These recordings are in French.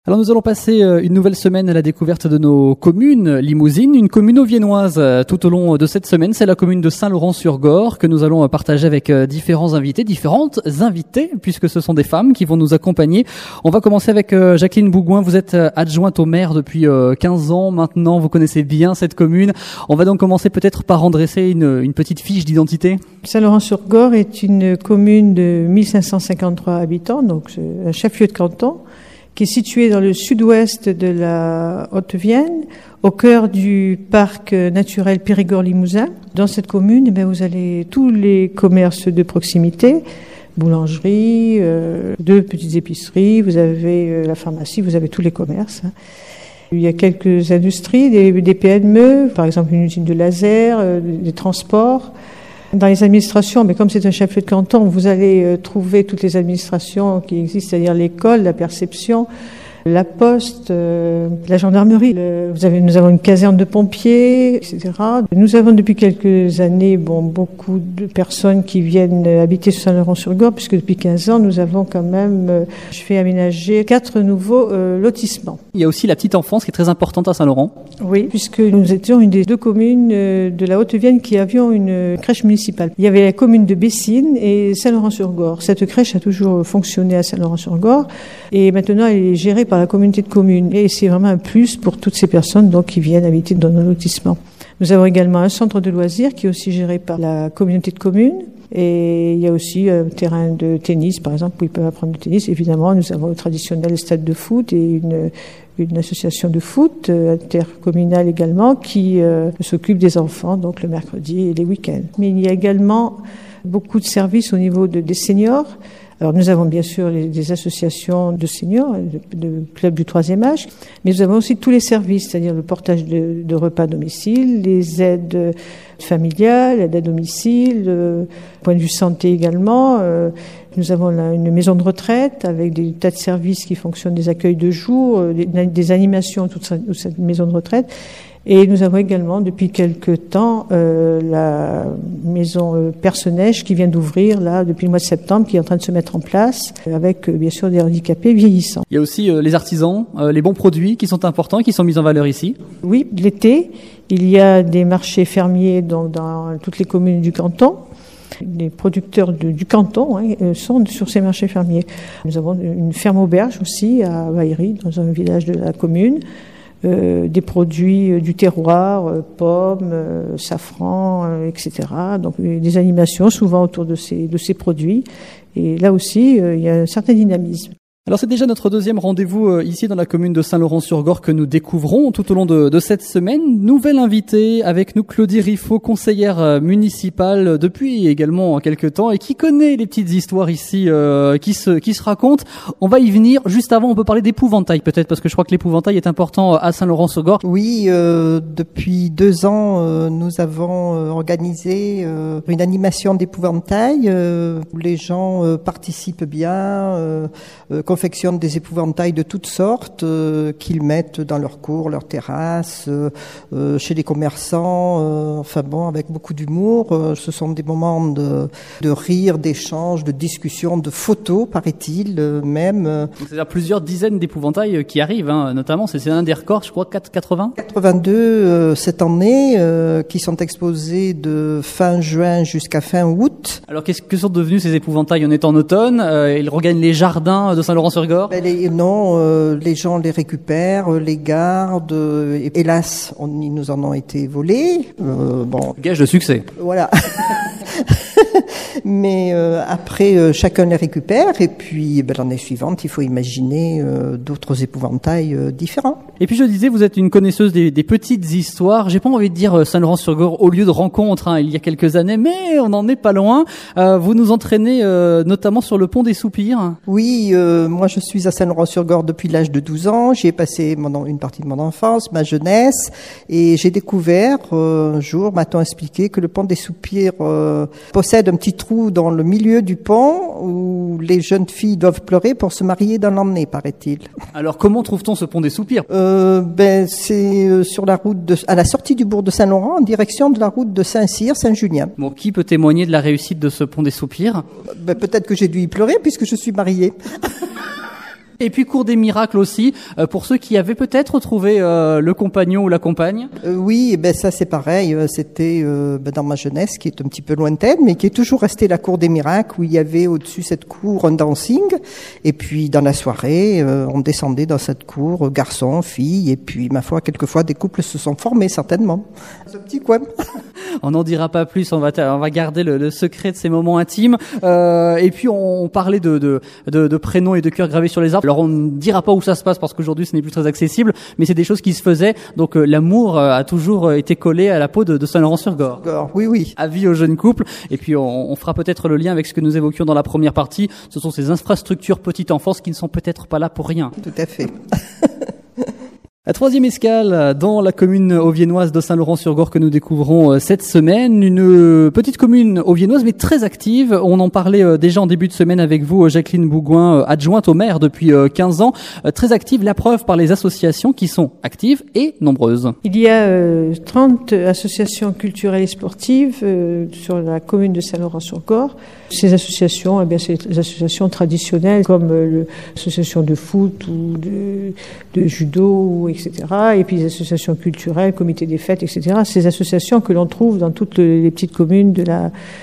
Alors nous allons passer une nouvelle semaine à la découverte de nos communes limousines, une commune auviennoise tout au long de cette semaine, c'est la commune de Saint-Laurent-sur-Gorre que nous allons partager avec différentes invitées, puisque ce sont des femmes qui vont nous accompagner. On va commencer avec Jacqueline Bougouin, vous êtes adjointe au maire depuis 15 ans maintenant, vous connaissez bien cette commune. On va donc commencer peut-être par en dresser une petite fiche d'identité. Saint-Laurent-sur-Gorre est une commune de 1553 habitants, donc un chef-lieu de canton, qui est situé dans le sud-ouest de la Haute-Vienne, au cœur du parc naturel Périgord-Limousin. Dans cette commune, vous avez tous les commerces de proximité, boulangerie, deux petites épiceries, vous avez la pharmacie, vous avez tous les commerces. Il y a quelques industries, des PME, par exemple une usine de laser, des transports. Dans les administrations, mais comme c'est un chef-lieu de canton, vous allez trouver toutes les administrations qui existent, c'est-à-dire l'école, la perception, la poste, la gendarmerie. Nous avons une caserne de pompiers, etc. Nous avons depuis quelques années beaucoup de personnes qui viennent habiter sur Saint-Laurent-sur-Gorre, puisque depuis 15 ans, nous avons quand même fait aménager 4 nouveaux lotissements. Il y a aussi la petite enfance qui est très importante à Saint-Laurent. Oui, puisque nous étions une des 2 communes de la Haute-Vienne qui avions une crèche municipale. Il y avait la commune de Bessines et Saint-Laurent-sur-Gorre. Cette crèche a toujours fonctionné à Saint-Laurent-sur-Gorre et maintenant elle est gérée par la communauté de communes. Et c'est vraiment un plus pour toutes ces personnes qui viennent habiter dans nos lotissements. Nous avons également un centre de loisirs qui est aussi géré par la communauté de communes. Et il y a aussi un terrain de tennis, par exemple, où ils peuvent apprendre le tennis. Évidemment, nous avons le traditionnel stade de foot et une association de foot intercommunale également qui s'occupe des enfants, donc le mercredi et les week-ends. Mais il y a également beaucoup de services au niveau des seniors. Alors nous avons bien sûr des associations de seniors, de clubs du 3e âge, mais nous avons aussi tous les services, c'est-à-dire le portage de repas à domicile, les aides familiales, l'aide à domicile, point de vue santé également. Nous avons une maison de retraite avec des tas de services qui fonctionnent, des accueils de jour, des animations, toute cette maison de retraite. Et nous avons également, depuis quelque temps, la maison Perce-Neige qui vient d'ouvrir, là, depuis le mois de septembre, qui est en train de se mettre en place, avec, bien sûr, des handicapés vieillissants. Il y a aussi les artisans, les bons produits qui sont importants, qui sont mis en valeur ici. Oui, l'été, il y a des marchés fermiers dans toutes les communes du canton. Les producteurs du canton sont sur ces marchés fermiers. Nous avons une ferme auberge aussi à Vaillery, dans un village de la commune. Des produits du terroir, pommes, safran, etc. Donc des animations souvent autour de ces produits. Et là aussi, il y a un certain dynamisme. Alors c'est déjà notre deuxième rendez-vous ici dans la commune de Saint-Laurent-sur-Gorre que nous découvrons tout au long de cette semaine. Nouvelle invitée avec nous, Claudie Riffaut, conseillère municipale depuis également quelques temps et qui connaît les petites histoires ici qui se racontent. On va y venir. Juste avant, on peut parler d'épouvantail peut-être parce que je crois que l'épouvantail est important à Saint-Laurent-sur-Gorre. Oui, depuis 2 ans, nous avons organisé une animation d'épouvantail où les gens participent bien, confectionnent des épouvantails de toutes sortes qu'ils mettent dans leur cour, leur terrasse, chez les commerçants, avec beaucoup d'humour. Ce sont des moments de rire, d'échange, de discussion, de photos, paraît-il même. Donc, c'est-à-dire plusieurs dizaines d'épouvantails qui arrivent, notamment, c'est un des records, je crois, 80 82 cette année, qui sont exposés de fin juin jusqu'à fin août. Alors que sont devenus ces épouvantails? On est en automne, ils regagnent les jardins de Saint-Laurent-sur-Gorre. Les gens les récupèrent, les gardent. Hélas, ils nous en ont été volés. Gage de succès. Voilà. Mais après, chacun les récupère et puis l'année suivante, il faut imaginer d'autres épouvantails différents. Et puis je disais, vous êtes une connaisseuse des petites histoires. J'ai pas envie de dire Saint-Laurent-sur-Gorre au lieu de rencontre il y a quelques années, mais on n'en est pas loin. Vous nous entraînez notamment sur le pont des Soupirs. Oui, moi je suis à Saint-Laurent-sur-Gorre depuis l'âge de 12 ans. J'y ai passé une partie de mon enfance, ma jeunesse, et j'ai découvert un jour, m'a-t-on expliqué, que le pont des Soupirs possède un petit trou dans le milieu du pont où les jeunes filles doivent pleurer pour se marier dans l'année, paraît-il. Alors comment trouve-t-on ce pont des Soupirs? C'est sur la route à la sortie du bourg de Saint-Laurent, en direction de la route de Saint-Cyr, Saint-Julien. Bon, qui peut témoigner de la réussite de ce pont des Soupirs? Peut-être que j'ai dû y pleurer puisque je suis mariée. Et puis cours des miracles aussi, pour ceux qui avaient peut-être trouvé le compagnon ou la compagne. Oui, ben ça c'est pareil, c'était dans ma jeunesse qui est un petit peu lointaine, mais qui est toujours restée la cour des miracles où il y avait au-dessus cette cour un dancing, et puis dans la soirée on descendait dans cette cour, garçons, filles, et puis ma foi quelquefois des couples se sont formés certainement. Ce petit coin. On n'en dira pas plus, on va garder le secret de ces moments intimes. Et puis on parlait de prénoms et de cœurs gravés sur les arbres. Alors on ne dira pas où ça se passe parce qu'aujourd'hui ce n'est plus très accessible, mais c'est des choses qui se faisaient. Donc l'amour a toujours été collé à la peau de Saint-Laurent-sur-Gorre. Oui, oui. Avis aux jeunes couples. Et puis on fera peut-être le lien avec ce que nous évoquions dans la première partie. Ce sont ces infrastructures petite enfance qui ne sont peut-être pas là pour rien. Tout à fait. La troisième escale dans la commune auviennoise de Saint-Laurent-sur-Gorre que nous découvrons cette semaine, une petite commune auviennoise mais très active. On en parlait déjà en début de semaine avec vous, Jacqueline Bougouin, adjointe au maire depuis 15 ans. Très active, la preuve par les associations qui sont actives et nombreuses. Il y a 30 associations culturelles et sportives sur la commune de Saint-Laurent-sur-Gorre. Ces associations, eh bien, c'est des associations traditionnelles comme l'association de foot ou de judo, etc. Et puis les associations culturelles, comité des fêtes, etc. Ces associations que l'on trouve dans toutes les petites communes de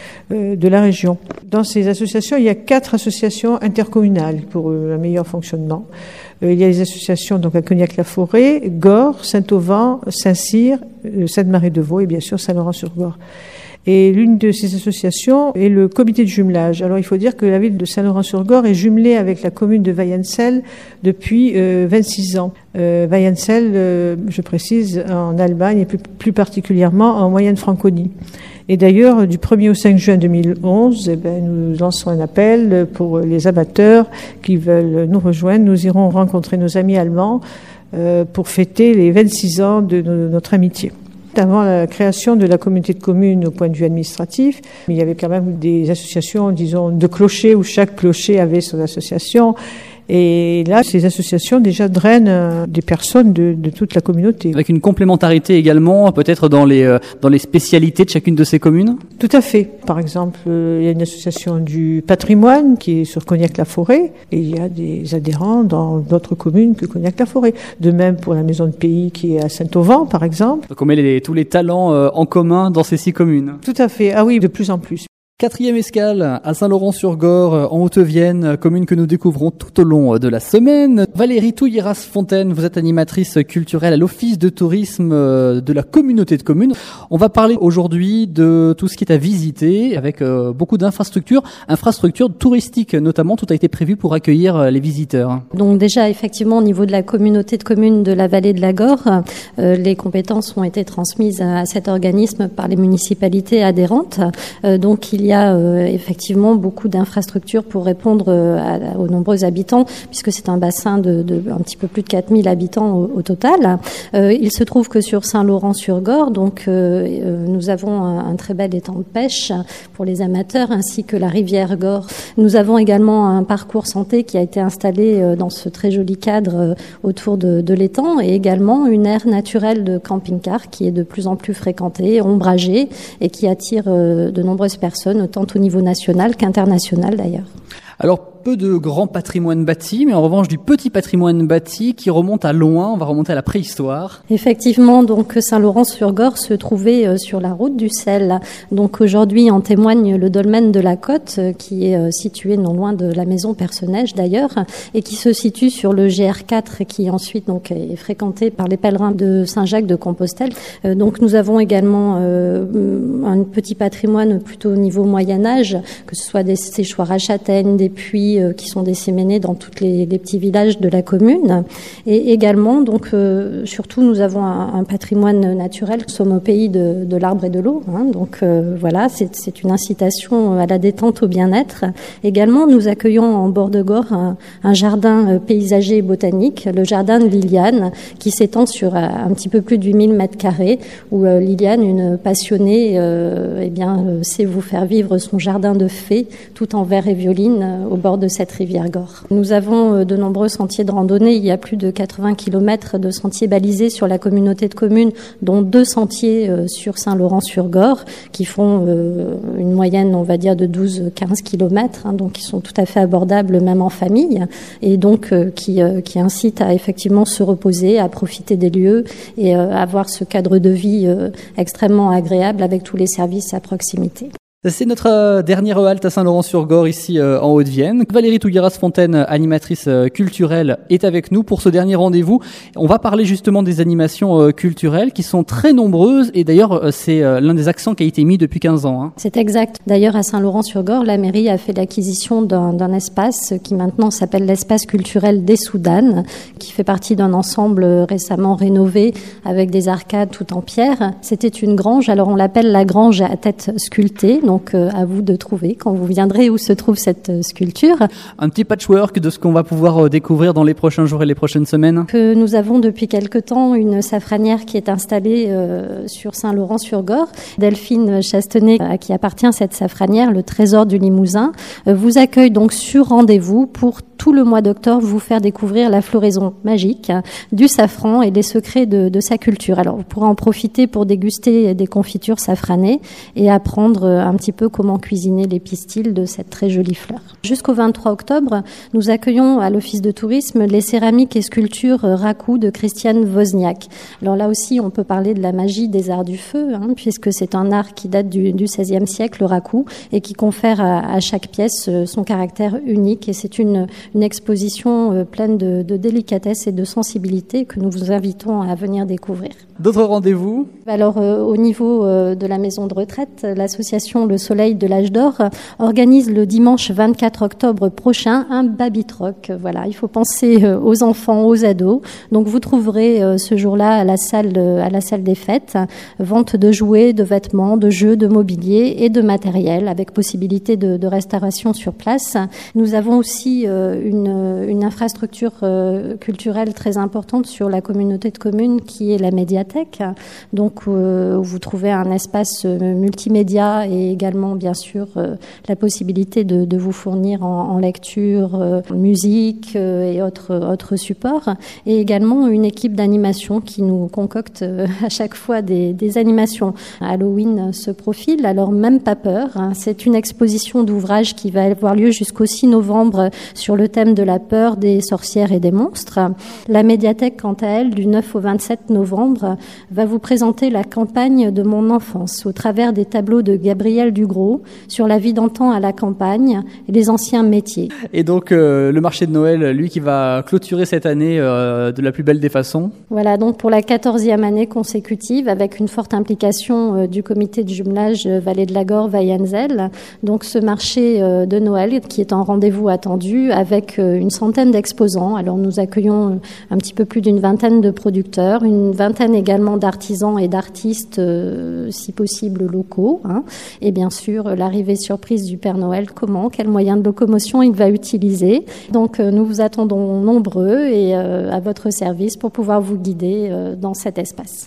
la région. Dans ces associations, il y a 4 associations intercommunales pour un meilleur fonctionnement. Il y a les associations donc à Cognac-la-Forêt, Gorre, Saint-Auvent, Saint-Cyr, Sainte-Marie-de-Vaux et bien sûr Saint-Laurent-sur-Gorre. Et l'une de ces associations est le comité de jumelage. Alors il faut dire que la ville de Saint-Laurent-sur-Gorre est jumelée avec la commune de Weyenzell depuis 26 ans. Weyenzell, je précise, en Allemagne et plus particulièrement en Moyenne-Franconie. Et d'ailleurs, du 1er au 5 juin 2011, nous lançons un appel pour les amateurs qui veulent nous rejoindre. Nous irons rencontrer nos amis allemands pour fêter les 26 ans de notre amitié. Avant la création de la communauté de communes au point de vue administratif, il y avait quand même des associations, disons, de clochers où chaque clocher avait son association. Et là, ces associations déjà drainent des personnes de toute la communauté. Avec une complémentarité également, peut-être dans les spécialités de chacune de ces communes. Tout à fait. Par exemple, il y a une association du patrimoine qui est sur Cognac-la-Forêt et il y a des adhérents dans d'autres communes que Cognac-la-Forêt. De même pour la maison de pays qui est à Saint-Auvent, par exemple. Donc on met tous les talents en commun dans ces 6 communes. Tout à fait. Ah oui, de plus en plus. Quatrième escale à Saint-Laurent-sur-Gorre, en Haute-Vienne, commune que nous découvrons tout au long de la semaine. Valérie Touilleras-Fontaine, vous êtes animatrice culturelle à l'Office de tourisme de la communauté de communes. On va parler aujourd'hui de tout ce qui est à visiter avec beaucoup infrastructures touristiques notamment. Tout a été prévu pour accueillir les visiteurs. Donc déjà, effectivement, au niveau de la communauté de communes de la vallée de la Gorre, les compétences ont été transmises à cet organisme par les municipalités adhérentes. Donc il y a effectivement beaucoup d'infrastructures pour répondre aux nombreux habitants, puisque c'est un bassin de un petit peu plus de 4000 habitants au total. Il se trouve que sur Saint-Laurent-sur-Gorre, donc nous avons un très bel étang de pêche pour les amateurs, ainsi que la rivière Gorre. Nous avons également un parcours santé qui a été installé dans ce très joli cadre autour de l'étang, et également une aire naturelle de camping-car qui est de plus en plus fréquentée, ombragée, et qui attire de nombreuses personnes, tant au niveau national qu'international d'ailleurs. Alors, peu de grand patrimoine bâti, mais en revanche du petit patrimoine bâti qui remonte à loin, on va remonter à la préhistoire. Effectivement, donc Saint-Laurent-sur-Gorre se trouvait sur la route du sel. Donc aujourd'hui en témoigne le dolmen de la Côte qui est situé non loin de la maison Perce-Neige d'ailleurs, et qui se situe sur le GR4 qui ensuite donc est fréquenté par les pèlerins de Saint-Jacques de Compostelle. Donc nous avons également un petit patrimoine plutôt au niveau Moyen-Âge, que ce soit des séchoirs à châtaignes, des puits qui sont disséminés dans tous les petits villages de la commune. Et également, donc, surtout, nous avons un patrimoine naturel. Nous sommes au pays de l'arbre et de l'eau. Donc, voilà, c'est une incitation à la détente, au bien-être. Également, nous accueillons en bord de Gorre un jardin paysager et botanique, le jardin de Liliane, qui s'étend sur un petit peu plus de 8000 mètres carrés, où Liliane, une passionnée, sait vous faire vivre son jardin de fées, tout en verre et violine, au bord bord de cette rivière Gore. Nous avons de nombreux sentiers de randonnée. Il y a plus de 80 km de sentiers balisés sur la communauté de communes, dont 2 sentiers sur Saint-Laurent-sur-Gorre, qui font une moyenne, on va dire, de 12-15 km, donc qui sont tout à fait abordables même en famille, et donc qui incitent à effectivement se reposer, à profiter des lieux et avoir ce cadre de vie extrêmement agréable avec tous les services à proximité. C'est notre dernière halte à Saint-Laurent-sur-Gorre, ici en Haute-Vienne. Valérie Tougueras-Fontaine, animatrice culturelle, est avec nous pour ce dernier rendez-vous. On va parler justement des animations culturelles qui sont très nombreuses, et d'ailleurs c'est l'un des accents qui a été mis depuis 15 ans. C'est exact. D'ailleurs à Saint-Laurent-sur-Gorre, la mairie a fait l'acquisition d'un espace qui maintenant s'appelle l'espace culturel des Soudanes, qui fait partie d'un ensemble récemment rénové avec des arcades tout en pierre. C'était une grange, alors on l'appelle la grange à tête sculptée. Donc à vous de trouver quand vous viendrez où se trouve cette sculpture. Un petit patchwork de ce qu'on va pouvoir découvrir dans les prochains jours et les prochaines semaines. Nous avons depuis quelque temps une safranière qui est installée sur Saint-Laurent-sur-Gorre. Delphine Chastenay, à qui appartient cette safranière, le trésor du Limousin, vous accueille donc sur rendez-vous pour tout le mois d'octobre vous faire découvrir la floraison magique du safran et les secrets de sa culture. Alors vous pourrez en profiter pour déguster des confitures safranées et apprendre un petit peu comment cuisiner les pistils de cette très jolie fleur. Jusqu'au 23 octobre, nous accueillons à l'Office de tourisme les céramiques et sculptures raku de Christiane Wozniak. Alors là aussi, on peut parler de la magie des arts du feu, puisque c'est un art qui date du XVIe siècle, le raku, et qui confère à chaque pièce son caractère unique. Et c'est une exposition pleine de délicatesse et de sensibilité que nous vous invitons à venir découvrir. D'autres rendez-vous ? Alors, au niveau de la maison de retraite, l'association Le Soleil de l'Âge d'Or organise le dimanche 24 octobre prochain un baby-troc. Voilà, il faut penser aux enfants, aux ados. Donc, vous trouverez ce jour-là à la salle des fêtes, vente de jouets, de vêtements, de jeux, de mobilier et de matériel, avec possibilité de restauration sur place. Nous avons aussi une infrastructure culturelle très importante sur la communauté de communes qui est la médiathèque. Donc, vous trouvez un espace multimédia et également, bien sûr, la possibilité de vous fournir en lecture, musique et autres supports. Et également une équipe d'animation qui nous concocte à chaque fois des animations. Halloween se profile, alors même pas peur. C'est une exposition d'ouvrages qui va avoir lieu jusqu'au 6 novembre sur le thème de la peur, des sorcières et des monstres. La médiathèque, quant à elle, du 9 au 27 novembre, va vous présenter la campagne de mon enfance au travers des tableaux de Gabriel Dugros sur la vie d'antan à la campagne et les anciens métiers. Et donc le marché de Noël, lui, qui va clôturer cette année de la plus belle des façons. Voilà, donc pour la 14e année consécutive, avec une forte implication du comité de jumelage Vallée de la Gorre Vayenzel. Donc ce marché de Noël qui est un rendez-vous attendu avec une centaine d'exposants. Alors nous accueillons un petit peu plus d'une vingtaine de producteurs, une vingtaine également d'artisans et d'artistes, si possible locaux. Et bien sûr, l'arrivée surprise du Père Noël, quel moyen de locomotion il va utiliser. Donc nous vous attendons nombreux et à votre service pour pouvoir vous guider dans cet espace.